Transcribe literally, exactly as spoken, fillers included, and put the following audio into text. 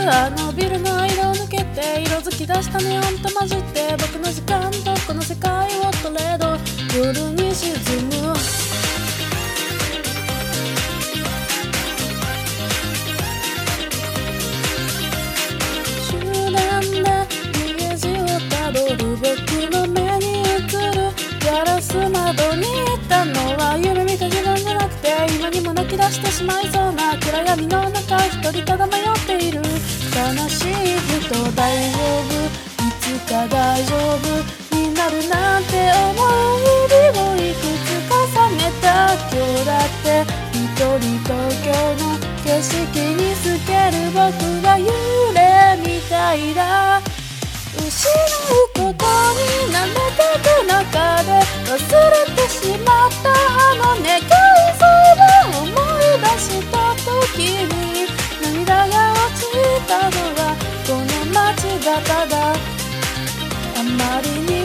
あのビルの間を抜けて色づき出したネオンと混じって僕の時間とこの世界をトレード夜に沈む終電でイメージをたどる僕の目に映るガラス窓にいたのは夢見た自分じゃなくて今にも泣き出してしまいそうな暗闇の中一人ただ迷っている悲しい人大丈夫いつか大丈夫になるなんて思う日々をいくつ重ねた今日だって一人東京の景色に透ける僕は幽霊みたいだ失うことに慣れてく中で忘れてしまったあの願いそういえば思い出した時に涙が落ちたのはこの街がただあまりに